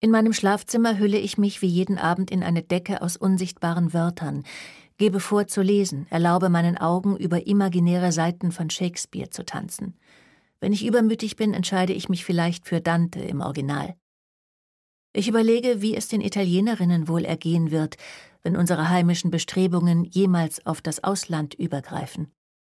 In meinem Schlafzimmer hülle ich mich wie jeden Abend in eine Decke aus unsichtbaren Wörtern, gebe vor zu lesen, erlaube meinen Augen, über imaginäre Seiten von Shakespeare zu tanzen. Wenn ich übermütig bin, entscheide ich mich vielleicht für Dante im Original. Ich überlege, wie es den Italienerinnen wohl ergehen wird, wenn unsere heimischen Bestrebungen jemals auf das Ausland übergreifen.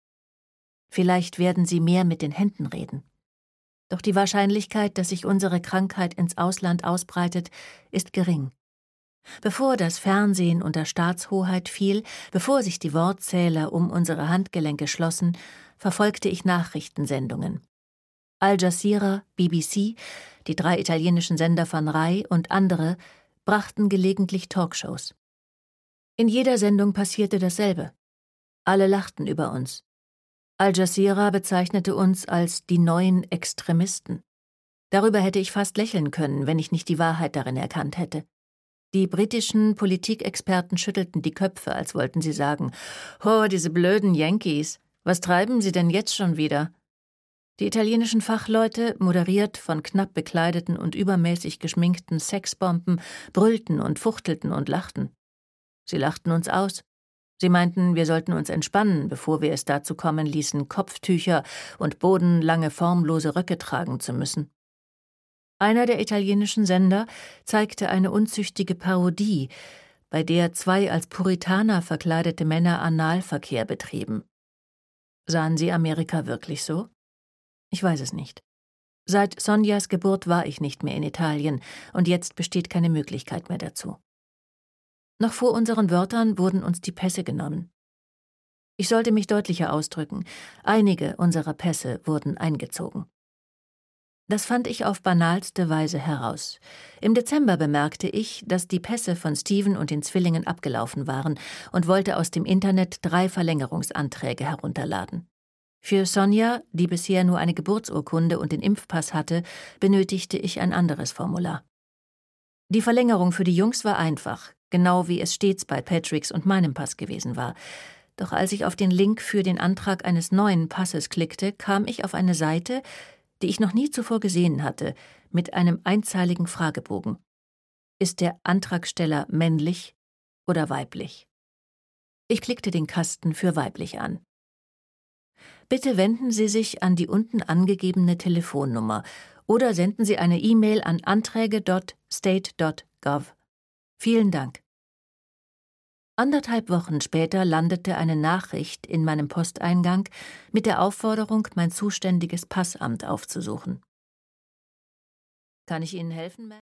Vielleicht werden sie mehr mit den Händen reden. Doch die Wahrscheinlichkeit, dass sich unsere Krankheit ins Ausland ausbreitet, ist gering. Bevor das Fernsehen unter Staatshoheit fiel, bevor sich die Wortzähler um unsere Handgelenke schlossen, verfolgte ich Nachrichtensendungen. Al Jazeera, BBC, die 3 italienischen Sender von Rai und andere brachten gelegentlich Talkshows. In jeder Sendung passierte dasselbe. Alle lachten über uns. Al Jazeera bezeichnete uns als die neuen Extremisten. Darüber hätte ich fast lächeln können, wenn ich nicht die Wahrheit darin erkannt hätte. Die britischen Politikexperten schüttelten die Köpfe, als wollten sie sagen: »Oh, diese blöden Yankees, was treiben sie denn jetzt schon wieder?« Die italienischen Fachleute, moderiert von knapp bekleideten und übermäßig geschminkten Sexbomben, brüllten und fuchtelten und lachten. Sie lachten uns aus. Sie meinten, wir sollten uns entspannen, bevor wir es dazu kommen ließen, Kopftücher und bodenlange formlose Röcke tragen zu müssen. Einer der italienischen Sender zeigte eine unzüchtige Parodie, bei der 2 als Puritaner verkleidete Männer Analverkehr betrieben. Sahen sie Amerika wirklich so? Ich weiß es nicht. Seit Sonjas Geburt war ich nicht mehr in Italien, und jetzt besteht keine Möglichkeit mehr dazu. Noch vor unseren Wörtern wurden uns die Pässe genommen. Ich sollte mich deutlicher ausdrücken. Einige unserer Pässe wurden eingezogen. Das fand ich auf banalste Weise heraus. Im Dezember bemerkte ich, dass die Pässe von Steven und den Zwillingen abgelaufen waren und wollte aus dem Internet 3 Verlängerungsanträge herunterladen. Für Sonja, die bisher nur eine Geburtsurkunde und den Impfpass hatte, benötigte ich ein anderes Formular. Die Verlängerung für die Jungs war einfach, genau wie es stets bei Patricks und meinem Pass gewesen war. Doch als ich auf den Link für den Antrag eines neuen Passes klickte, kam ich auf eine Seite, die ich noch nie zuvor gesehen hatte, mit einem einzeiligen Fragebogen. Ist der Antragsteller männlich oder weiblich? Ich klickte den Kasten für weiblich an. Bitte wenden Sie sich an die unten angegebene Telefonnummer oder senden Sie eine E-Mail an anträge.state.gov. Vielen Dank. 1,5 Wochen später landete eine Nachricht in meinem Posteingang mit der Aufforderung, mein zuständiges Passamt aufzusuchen. Kann ich Ihnen helfen, Ma'am?